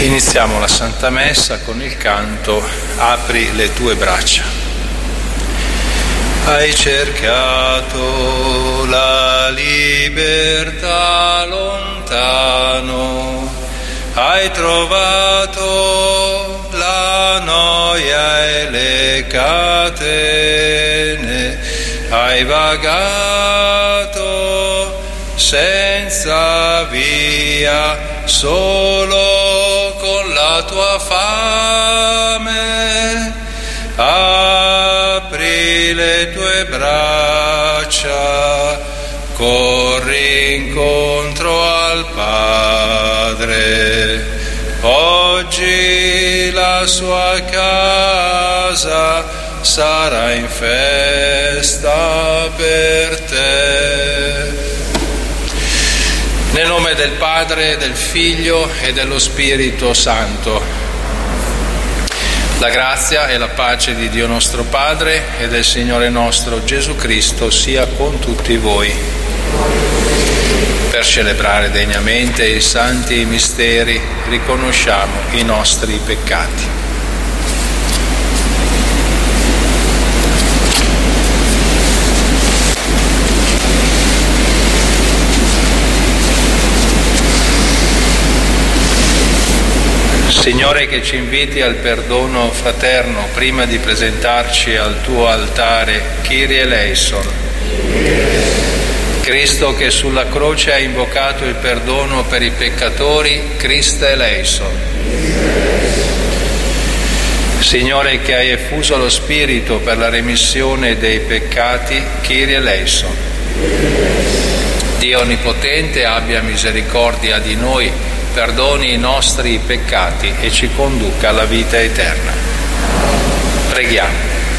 Iniziamo la Santa Messa con il canto Apri le tue braccia. Hai cercato la libertà lontano, hai trovato la noia e le catene, hai vagato senza via, solo con la tua fame. Apri le tue braccia, corri incontro al Padre. Oggi la sua casa sarà in festa per te. Nel nome del Padre, del Figlio e dello Spirito Santo. La grazia e la pace di Dio nostro Padre e del Signore nostro Gesù Cristo sia con tutti voi. Per celebrare degnamente i santi misteri riconosciamo i nostri peccati. Signore, che ci inviti al perdono fraterno prima di presentarci al tuo altare, Kyrie eleison. Cristo, che sulla croce ha invocato il perdono per i peccatori, Christe eleison. Signore, che hai effuso lo Spirito per la remissione dei peccati, Kyrie eleison. Dio Onnipotente abbia misericordia di noi, perdoni i nostri peccati e ci conduca alla vita eterna. Preghiamo.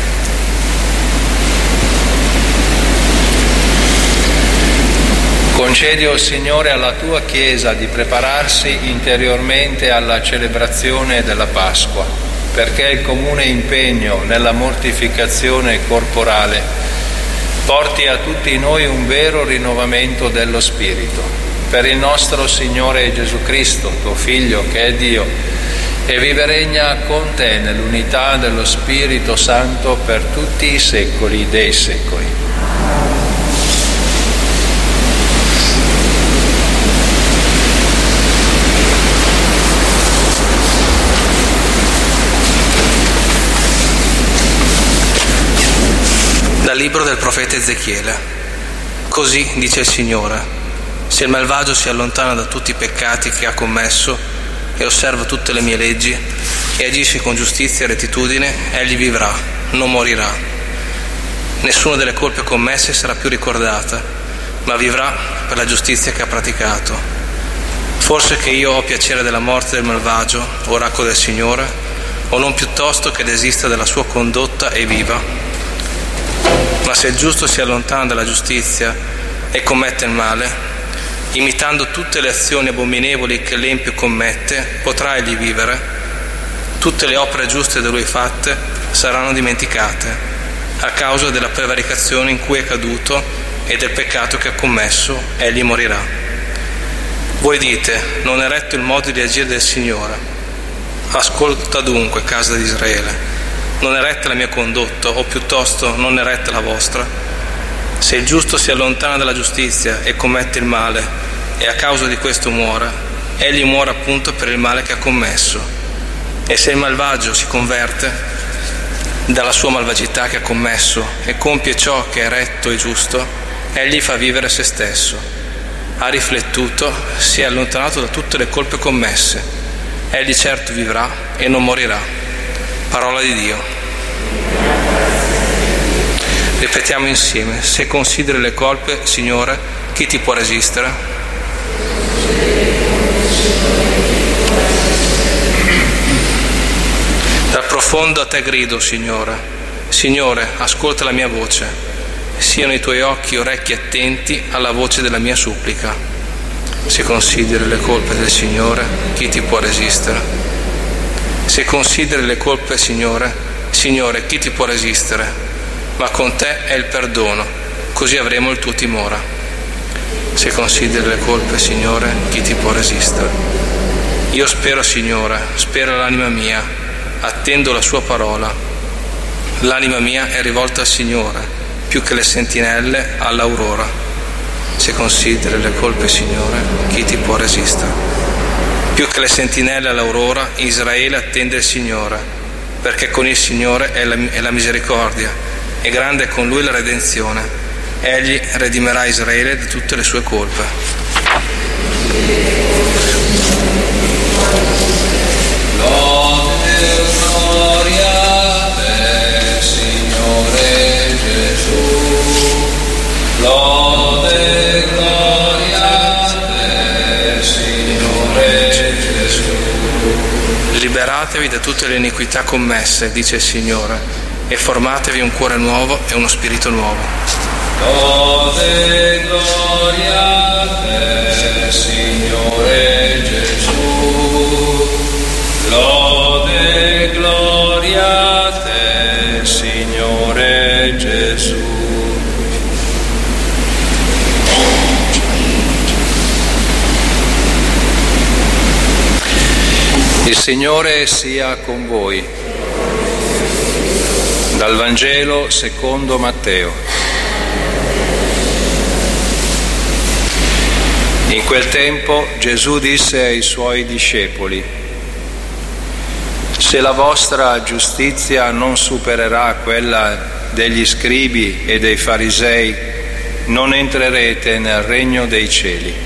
Concedi, o Signore, alla tua Chiesa di prepararsi interiormente alla celebrazione della Pasqua, perché il comune impegno nella mortificazione corporale porti a tutti noi un vero rinnovamento dello spirito. Per il nostro Signore Gesù Cristo, tuo Figlio, che è Dio, e vive e regna con te nell'unità dello Spirito Santo per tutti i secoli dei secoli. Dal libro del profeta Ezechiele. Così dice il Signore: se il malvagio si allontana da tutti i peccati che ha commesso e osserva tutte le mie leggi e agisce con giustizia e rettitudine, egli vivrà, non morirà. Nessuna delle colpe commesse sarà più ricordata, ma vivrà per la giustizia che ha praticato. Forse che io ho piacere della morte del malvagio, oracolo del Signore, o non piuttosto che desista della sua condotta e viva? Ma se il giusto si allontana dalla giustizia e commette il male, imitando tutte le azioni abominevoli che l'empio commette, potrà egli vivere. Tutte le opere giuste da lui fatte saranno dimenticate, a causa della prevaricazione in cui è caduto e del peccato che ha commesso, egli morirà. Voi dite: non è retto il modo di agire del Signore. Ascolta dunque, casa di Israele: non è retta la mia condotta, o piuttosto non è retta la vostra? Se il giusto si allontana dalla giustizia e commette il male, e a causa di questo muore, egli muore appunto per il male che ha commesso. E se il malvagio si converte dalla sua malvagità che ha commesso e compie ciò che è retto e giusto, egli fa vivere se stesso. Ha riflettuto, si è allontanato da tutte le colpe commesse. Egli certo vivrà e non morirà. Parola di Dio. Ripetiamo insieme: se consideri le colpe, Signore, chi ti può resistere? Dal profondo a te grido, Signore. Signore, ascolta la mia voce. Siano i tuoi occhi orecchi attenti alla voce della mia supplica. Se consideri le colpe del Signore, chi ti può resistere? Se consideri le colpe, Signore, chi ti può resistere? Ma con te è il perdono, così avremo il tuo timore. Se consideri le colpe, Signore, chi ti può resistere? Io spero, Signore, spera l'anima mia, attendo la sua parola. L'anima mia è rivolta al Signore, più che le sentinelle all'aurora. Se consideri le colpe, Signore, chi ti può resistere? Più che le sentinelle all'aurora, Israele attende il Signore, perché con il Signore è la misericordia, e grande è con lui la redenzione. Egli redimerà Israele da tutte le sue colpe. Lode e gloria a te, Signore Gesù. Lode e gloria a te, Signore Gesù. Liberatevi da tutte le iniquità commesse, dice il Signore, e formatevi un cuore nuovo e uno spirito nuovo. Lode e gloria a te, Signore Gesù. Lode e gloria a te, Signore Gesù. Il Signore sia con voi. Dal Vangelo secondo Matteo. In quel tempo Gesù disse ai suoi discepoli: se la vostra giustizia non supererà quella degli scribi e dei farisei, non entrerete nel regno dei cieli.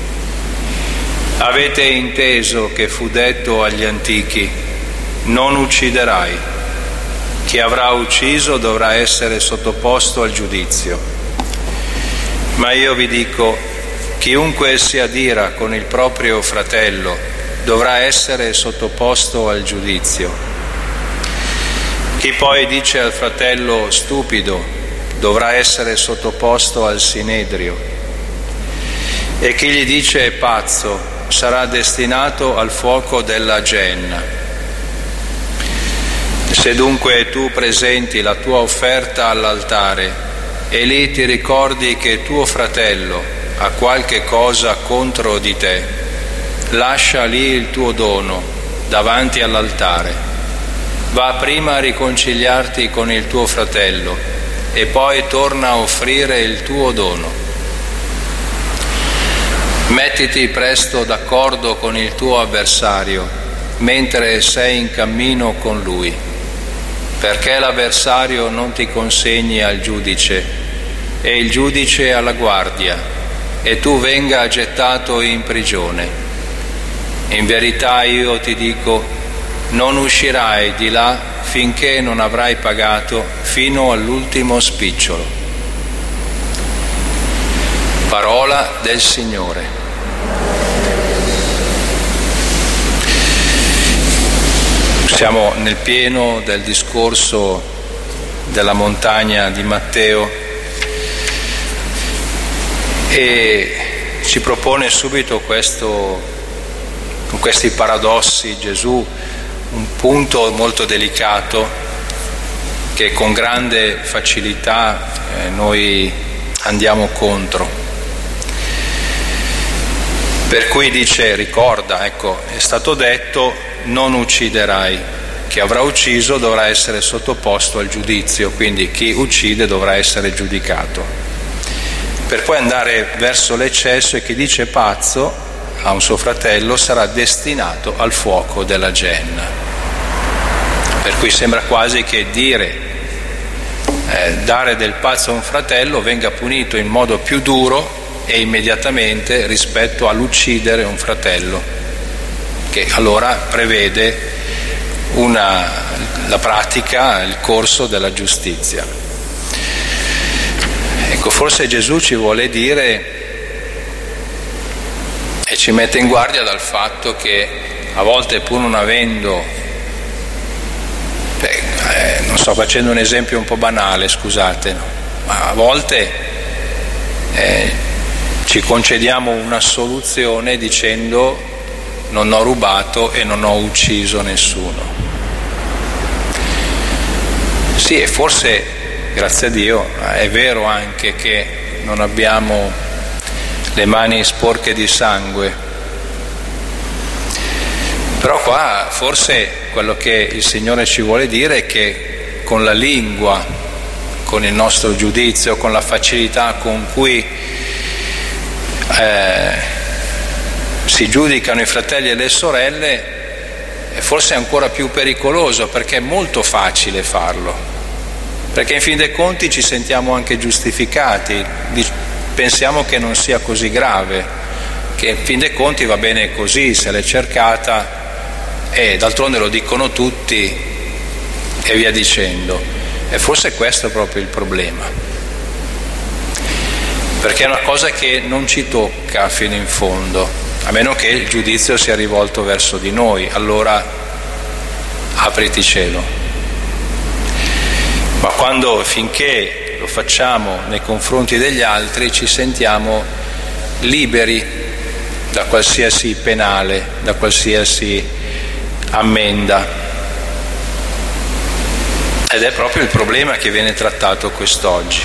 Avete inteso che fu detto agli antichi: non ucciderai. Chi avrà ucciso dovrà essere sottoposto al giudizio. Ma io vi dico: chiunque si adira con il proprio fratello dovrà essere sottoposto al giudizio. Chi poi dice al fratello stupido dovrà essere sottoposto al sinedrio. E chi gli dice pazzo sarà destinato al fuoco della Geenna. Se dunque tu presenti la tua offerta all'altare e lì ti ricordi che tuo fratello ha qualche cosa contro di te, lascia lì il tuo dono davanti all'altare. Va prima a riconciliarti con il tuo fratello e poi torna a offrire il tuo dono. Mettiti presto d'accordo con il tuo avversario mentre sei in cammino con lui, perché l'avversario non ti consegni al giudice e il giudice alla guardia e tu venga gettato in prigione. In verità io ti dico, non uscirai di là finché non avrai pagato fino all'ultimo spicciolo. Parola del Signore. Siamo nel pieno del discorso della montagna di Matteo e ci propone subito con questi paradossi Gesù un punto molto delicato che con grande facilità noi andiamo contro. Per cui dice, ricorda, ecco, è stato detto non ucciderai, chi avrà ucciso dovrà essere sottoposto al giudizio, quindi chi uccide dovrà essere giudicato. Per poi andare verso l'eccesso e chi dice pazzo a un suo fratello sarà destinato al fuoco della Geenna. Per cui sembra quasi che dare del pazzo a un fratello venga punito in modo più duro e immediatamente rispetto all'uccidere un fratello, che allora prevede la pratica, il corso della giustizia. Ecco, forse Gesù ci vuole dire e ci mette in guardia dal fatto che a volte, pur non avendo, non sto facendo un esempio un po' banale, scusate, no? Ma a volte ci concediamo una soluzione dicendo non ho rubato e non ho ucciso nessuno. Sì, e forse, grazie a Dio, è vero anche che non abbiamo le mani sporche di sangue, Però qua forse quello che il Signore ci vuole dire è che con la lingua, con il nostro giudizio, con la facilità con cui si giudicano i fratelli e le sorelle, forse è ancora più pericoloso, perché è molto facile farlo, perché in fin dei conti ci sentiamo anche giustificati, pensiamo che non sia così grave, che in fin dei conti va bene così, se l'è cercata e d'altronde lo dicono tutti e via dicendo. E forse questo è proprio il problema, perché è una cosa che non ci tocca fino in fondo, a meno che il giudizio sia rivolto verso di noi, allora apriti cielo. Ma finché lo facciamo nei confronti degli altri, ci sentiamo liberi da qualsiasi penale, da qualsiasi ammenda. Ed è proprio il problema che viene trattato quest'oggi.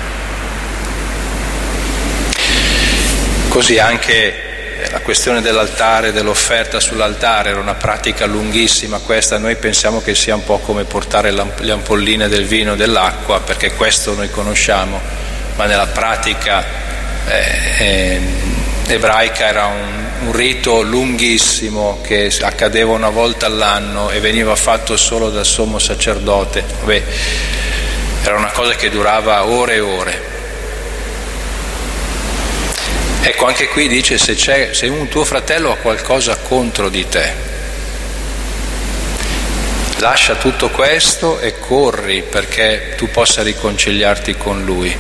Così anche la questione dell'altare, dell'offerta sull'altare, era una pratica lunghissima questa. Noi pensiamo che sia un po' come portare le ampolline del vino e dell'acqua, perché questo noi conosciamo, ma nella pratica ebraica era un rito lunghissimo che accadeva una volta all'anno e veniva fatto solo dal sommo sacerdote. Era una cosa che durava ore e ore. Ecco, anche qui dice: se un tuo fratello ha qualcosa contro di te, lascia tutto questo e corri perché tu possa riconciliarti con lui.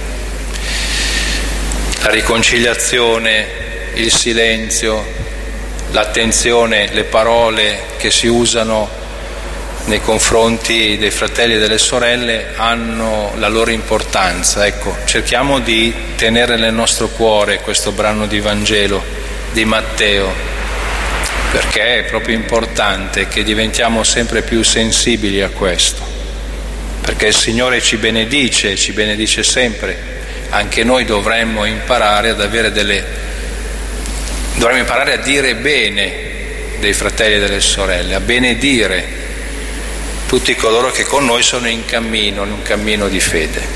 La riconciliazione, il silenzio, l'attenzione, le parole che si usano nei confronti dei fratelli e delle sorelle hanno la loro importanza. Ecco, cerchiamo di tenere nel nostro cuore questo brano di Vangelo di Matteo, perché è proprio importante che diventiamo sempre più sensibili a questo, perché il Signore ci benedice sempre. Anche noi dovremmo imparare a dire bene dei fratelli e delle sorelle, a benedire tutti coloro che con noi sono in un cammino di fede.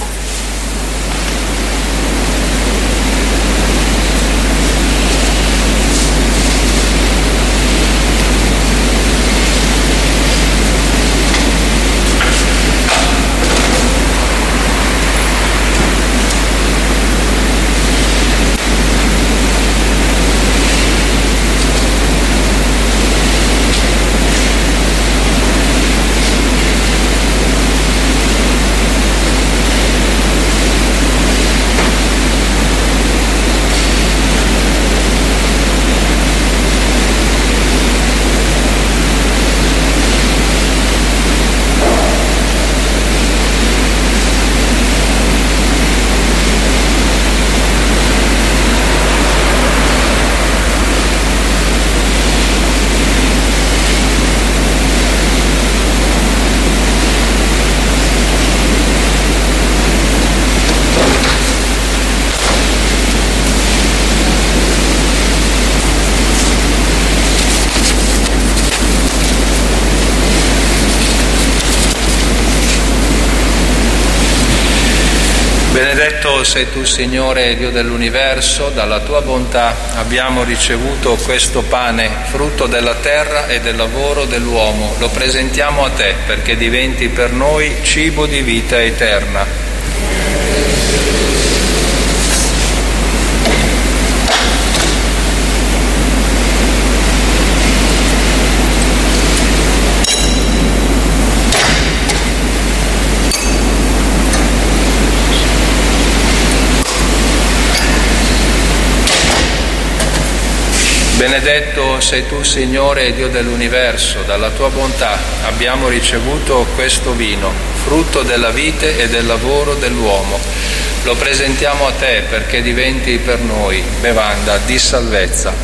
Benedetto sei tu, Signore, Dio dell'universo, dalla tua bontà abbiamo ricevuto questo pane, frutto della terra e del lavoro dell'uomo. Lo presentiamo a te perché diventi per noi cibo di vita eterna. Benedetto sei tu, Signore, Dio dell'universo, dalla tua bontà abbiamo ricevuto questo vino, frutto della vite e del lavoro dell'uomo. Lo presentiamo a te perché diventi per noi bevanda di salvezza.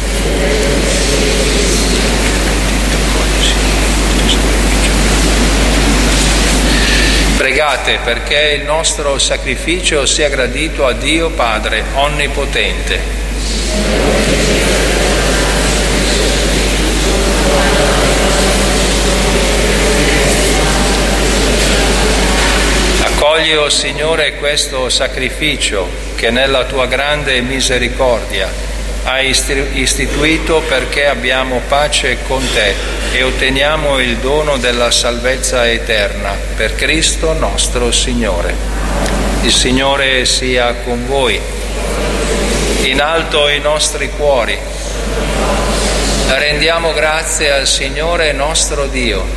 Pregate perché il nostro sacrificio sia gradito a Dio Padre Onnipotente. Signore, questo sacrificio che nella tua grande misericordia hai istituito perché abbiamo pace con te e otteniamo il dono della salvezza eterna per Cristo nostro Signore. Il Signore sia con voi. In alto i nostri cuori. Rendiamo grazie al Signore nostro Dio.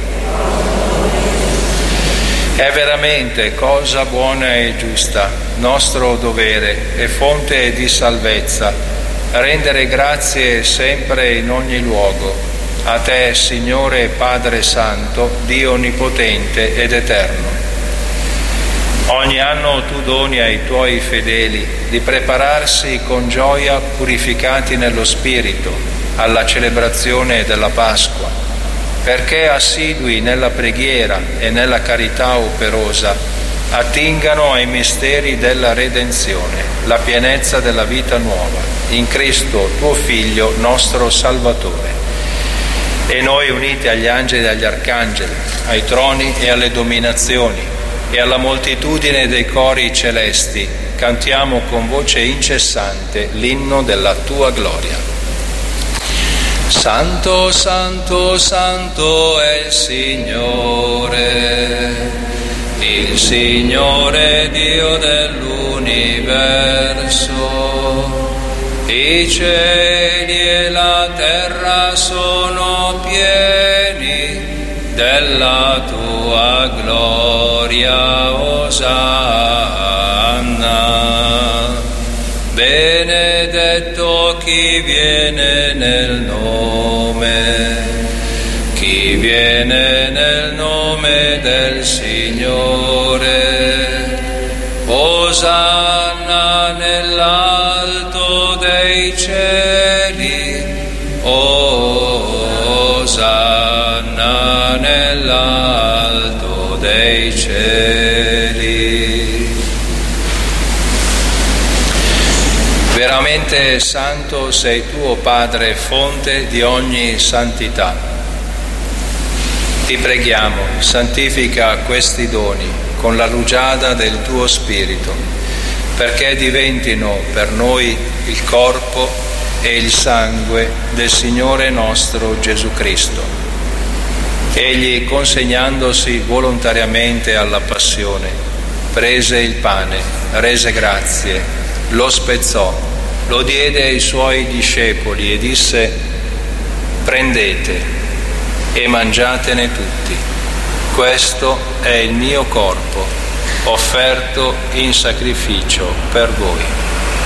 È veramente cosa buona e giusta, nostro dovere e fonte di salvezza, rendere grazie sempre in ogni luogo. A te, Signore Padre Santo, Dio Onnipotente ed Eterno. Ogni anno tu doni ai tuoi fedeli di prepararsi con gioia, purificati nello Spirito, alla celebrazione della Pasqua, perché assidui nella preghiera e nella carità operosa attingano ai misteri della redenzione, la pienezza della vita nuova, in Cristo tuo Figlio, nostro Salvatore. E noi, uniti agli angeli e agli arcangeli, ai troni e alle dominazioni e alla moltitudine dei cori celesti, cantiamo con voce incessante l'inno della tua gloria. Santo, santo, santo è il Signore Dio dell'universo. I cieli e la terra sono pieni della tua gloria, Osanna. Benedetto chi viene nel nome del Signore. Osanna nell'alto dei cieli, Osanna nell'alto dei cieli. Veramente santo sei tu, o Padre, fonte di ogni santità. Ti preghiamo, santifica questi doni con la rugiada del tuo Spirito, perché diventino per noi il corpo e il sangue del Signore nostro Gesù Cristo. Egli, consegnandosi volontariamente alla passione, prese il pane, rese grazie, lo spezzò, lo diede ai suoi discepoli e disse: prendete e mangiatene tutti. Questo è il mio corpo, offerto in sacrificio per voi.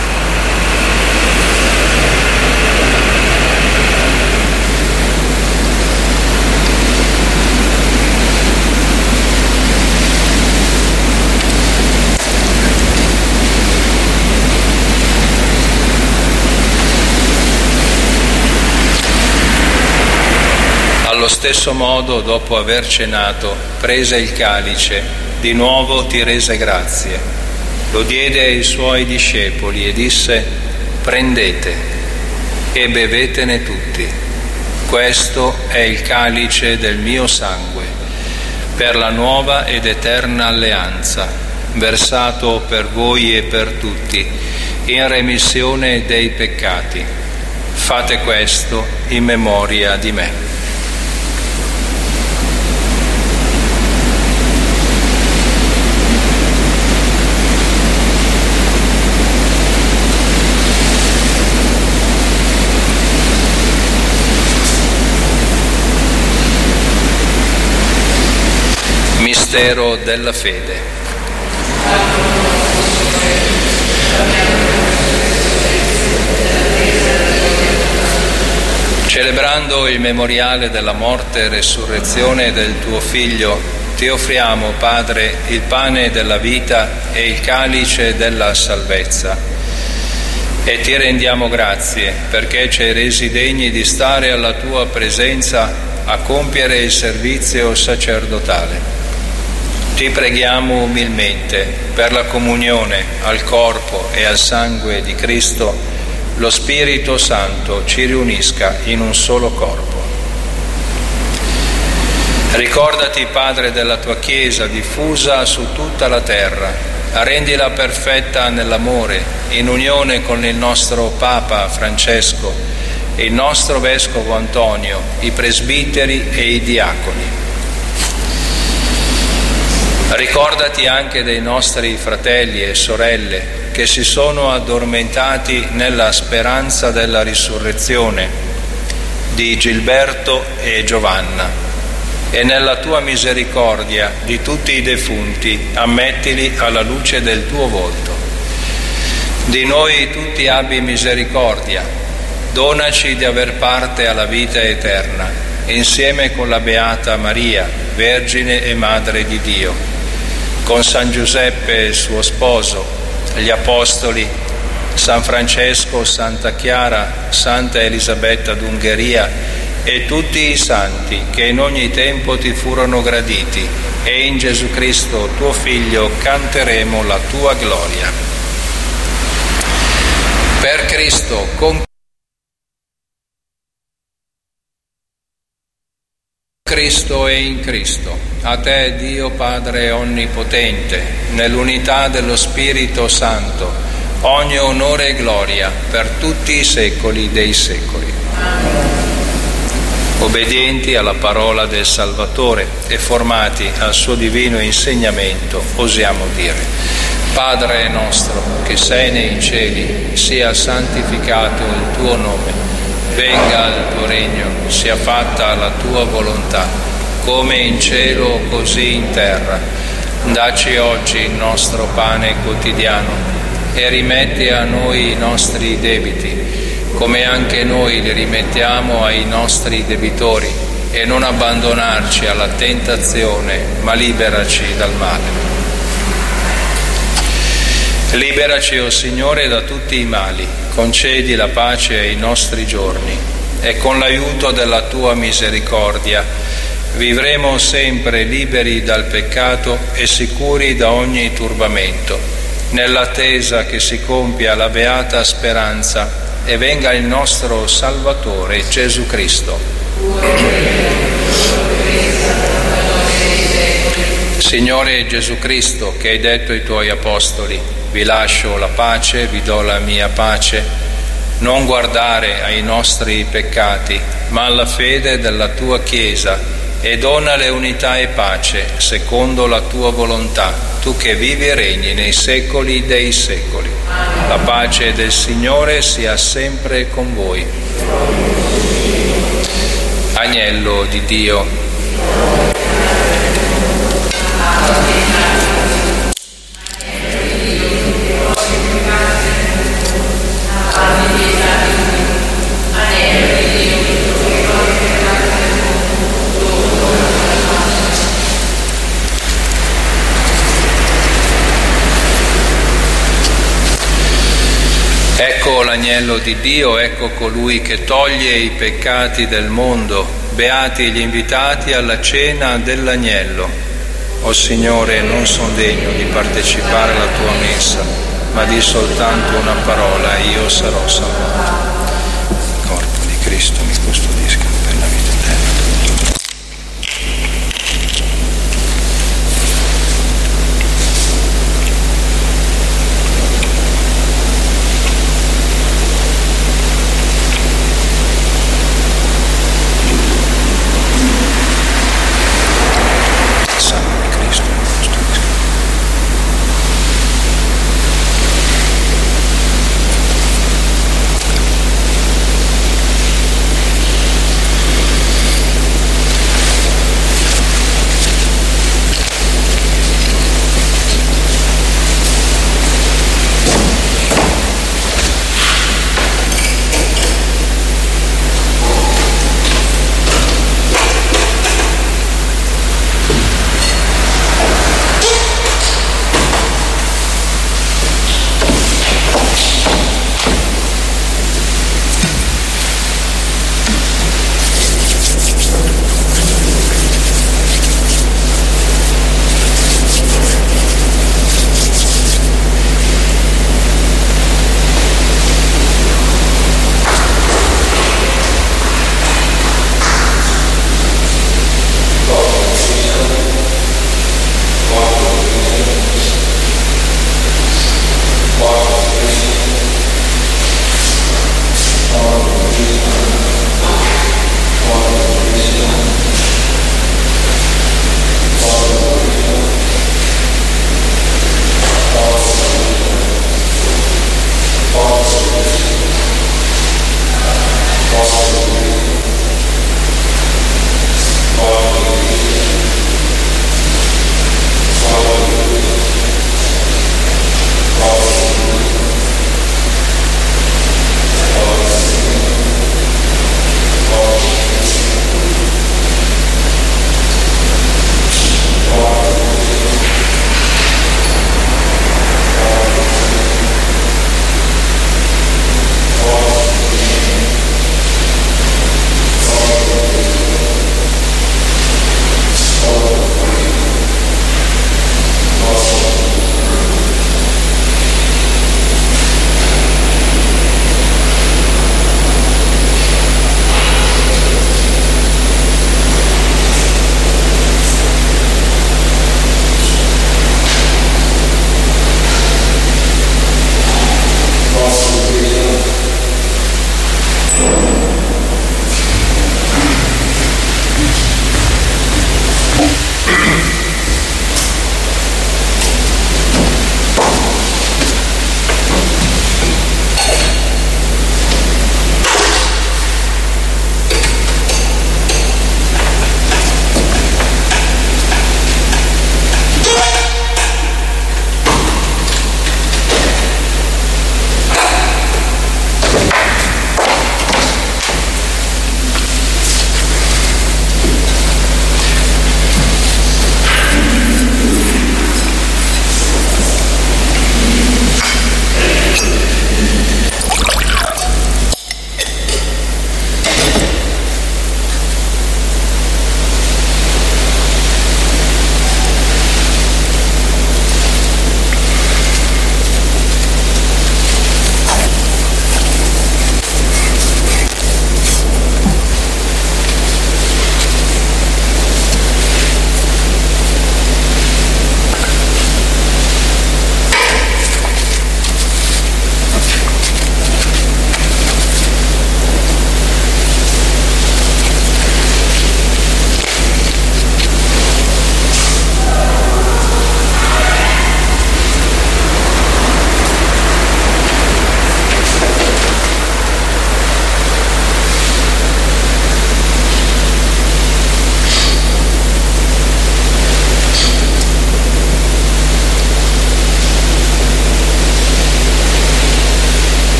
Allo stesso modo, dopo aver cenato, prese il calice, di nuovo ti rese grazie, lo diede ai suoi discepoli e disse: prendete e bevetene tutti. Questo è il calice del mio sangue, per la nuova ed eterna alleanza, versato per voi e per tutti, in remissione dei peccati. Fate questo in memoria di me. Mistero della fede. Celebrando il memoriale della morte e resurrezione del tuo Figlio, ti offriamo, Padre, il pane della vita e il calice della salvezza. E ti rendiamo grazie perché ci hai resi degni di stare alla tua presenza a compiere il servizio sacerdotale. Ti preghiamo umilmente per la comunione al corpo e al sangue di Cristo, lo Spirito Santo ci riunisca in un solo corpo. Ricordati, Padre, della tua Chiesa diffusa su tutta la terra, rendila perfetta nell'amore, in unione con il nostro Papa Francesco, il nostro Vescovo Antonio, i presbiteri e i diaconi. Ricordati anche dei nostri fratelli e sorelle che si sono addormentati nella speranza della risurrezione, di Gilberto e Giovanna, e nella tua misericordia di tutti i defunti ammettili alla luce del tuo volto. Di noi tutti abbi misericordia, donaci di aver parte alla vita eterna, insieme con la Beata Maria, Vergine e Madre di Dio, con San Giuseppe suo sposo, gli Apostoli, San Francesco, Santa Chiara, Santa Elisabetta d'Ungheria e tutti i santi che in ogni tempo ti furono graditi, e in Gesù Cristo tuo Figlio canteremo la tua gloria. Per Cristo, con Cristo e in Cristo, a te Dio Padre Onnipotente, nell'unità dello Spirito Santo, ogni onore e gloria per tutti i secoli dei secoli. Obbedienti alla parola del Salvatore e formati al suo divino insegnamento, osiamo dire: Padre nostro che sei nei cieli, sia santificato il tuo nome, venga il tuo regno, sia fatta la tua volontà, come in cielo così in terra. Dacci oggi il nostro pane quotidiano e rimetti a noi i nostri debiti, come anche noi li rimettiamo ai nostri debitori, e non abbandonarci alla tentazione, ma liberaci dal male. Liberaci, o Signore, da tutti i mali, concedi la pace ai nostri giorni, e con l'aiuto della tua misericordia vivremo sempre liberi dal peccato e sicuri da ogni turbamento, nell'attesa che si compia la beata speranza e venga il nostro Salvatore Gesù Cristo. Signore Gesù Cristo, che hai detto ai tuoi apostoli: vi lascio la pace, vi do la mia pace, non guardare ai nostri peccati, ma alla fede della tua Chiesa, e donale unità e pace secondo la tua volontà, tu che vivi e regni nei secoli dei secoli. La pace del Signore sia sempre con voi. Agnello di Dio. Ecco l'agnello di Dio, ecco colui che toglie i peccati del mondo. Beati gli invitati alla cena dell'agnello. O Signore, non sono degno di partecipare alla tua messa, ma di soltanto una parola e io sarò salvato. Il corpo di Cristo mi custodisca per la vita eterna.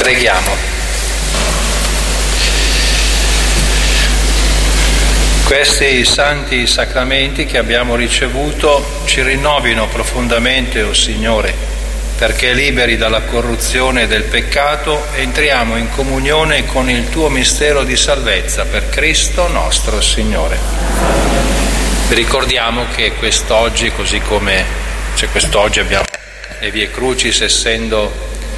Preghiamo. Questi santi sacramenti che abbiamo ricevuto ci rinnovino profondamente, o Signore, perché liberi dalla corruzione e del peccato entriamo in comunione con il Tuo mistero di salvezza per Cristo nostro Signore. Vi ricordiamo che quest'oggi, così come quest'oggi abbiamo le Vie Crucis, essendo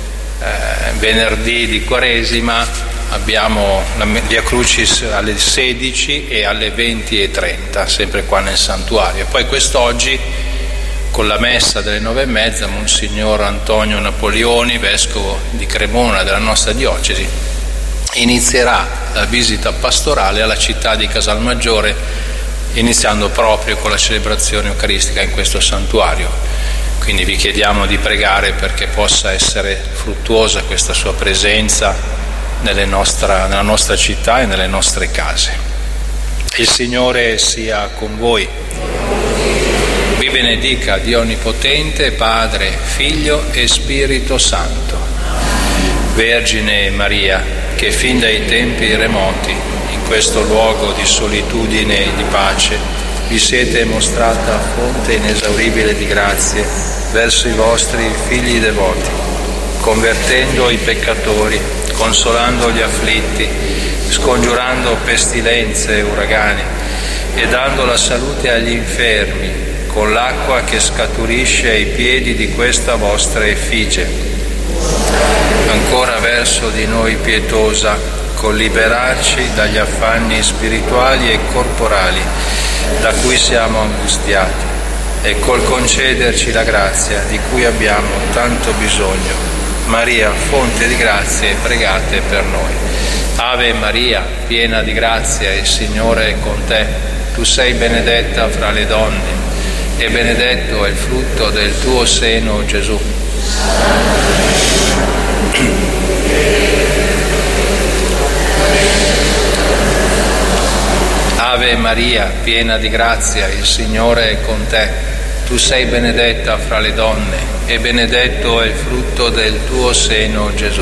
venerdì di Quaresima, abbiamo la Via Crucis alle 16 e alle 20:30, sempre qua nel santuario. Poi quest'oggi, con la messa delle 9:30, Monsignor Antonio Napoleoni, vescovo di Cremona della nostra diocesi, inizierà la visita pastorale alla città di Casalmaggiore, iniziando proprio con la celebrazione eucaristica in questo santuario. Quindi vi chiediamo di pregare perché possa essere fruttuosa questa sua presenza nella nostra città e nelle nostre case. Il Signore sia con voi. Vi benedica Dio Onnipotente, Padre, Figlio e Spirito Santo. Vergine Maria, che fin dai tempi remoti, in questo luogo di solitudine e di pace, vi siete mostrata fonte inesauribile di grazie verso i vostri figli devoti, convertendo i peccatori, consolando gli afflitti, scongiurando pestilenze e uragani e dando la salute agli infermi con l'acqua che scaturisce ai piedi di questa vostra effigie. Ancora verso di noi pietosa, col liberarci dagli affanni spirituali e corporali da cui siamo angustiati e col concederci la grazia di cui abbiamo tanto bisogno. Maria, fonte di grazie, pregate per noi. Ave Maria, piena di grazia, il Signore è con te. Tu sei benedetta fra le donne e benedetto è il frutto del tuo seno, Gesù. Ave Maria, piena di grazia, il Signore è con te. Tu sei benedetta fra le donne e benedetto è il frutto del tuo seno, Gesù.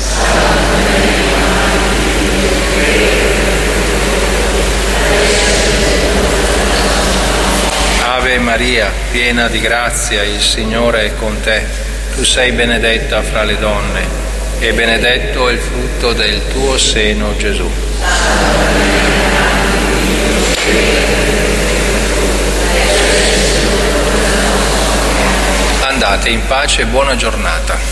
Ave Maria, piena di grazia, il Signore è con te. Tu sei benedetta fra le donne e benedetto è il frutto del tuo seno, Gesù. Andate in pace e buona giornata.